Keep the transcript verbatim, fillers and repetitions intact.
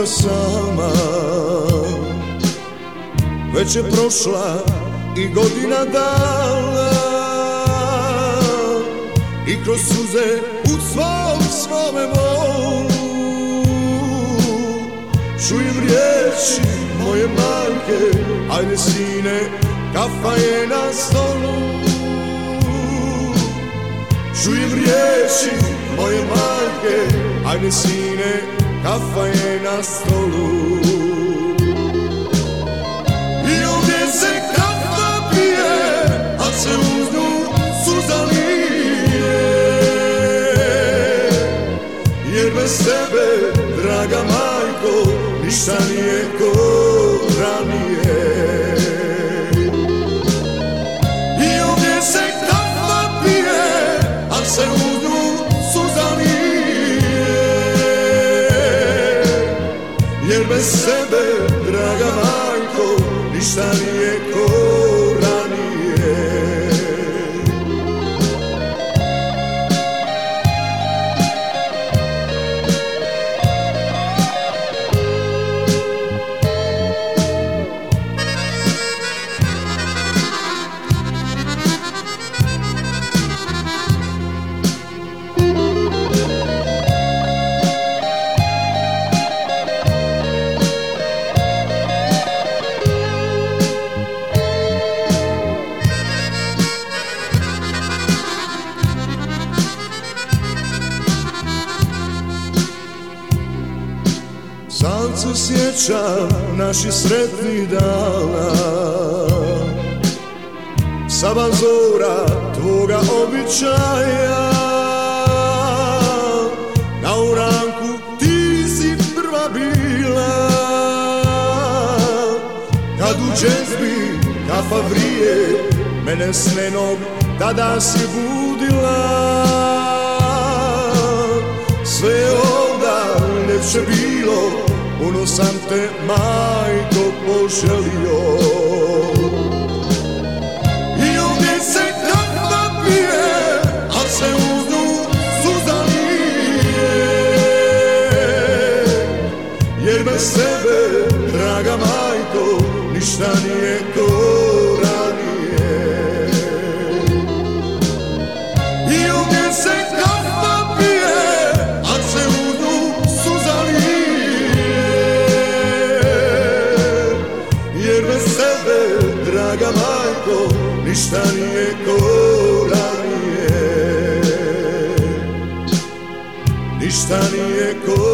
sama. Već je prošla i godina dana i kroz suze u svom svome molu čujem riječi moje majke: ajde sine, kafa je na stolu. Čujem riječi moje majke: ajde sine, kafa je na stolu. I ovdje se kafa pije, a se uz nju suza lije, jer bez tebe, draga majko, ništa nije ko ranije. I ovdje se kafa pije, a se uz nju suza lije, jer bez sebe, draga majko, ništa nije ko ranije. Sad se sjećam naših sretnih dana, sabazora tvoga običaja. Na uranku ti si prva bila, kad u džezbi kafa vrije, mene snenog tada si budila. Sve je ovda ljepše bilo, puno sam te, majko, poželio. I ovdje se kafa pije, a se uz nju suza lije, jer bez tebe, draga majko, ništa nije ko ranije. I ovdje se kafa pije, a se uz nju suza lije, jer bez tebe, draga majko, ništa nije ko ranije. Ništa nije ko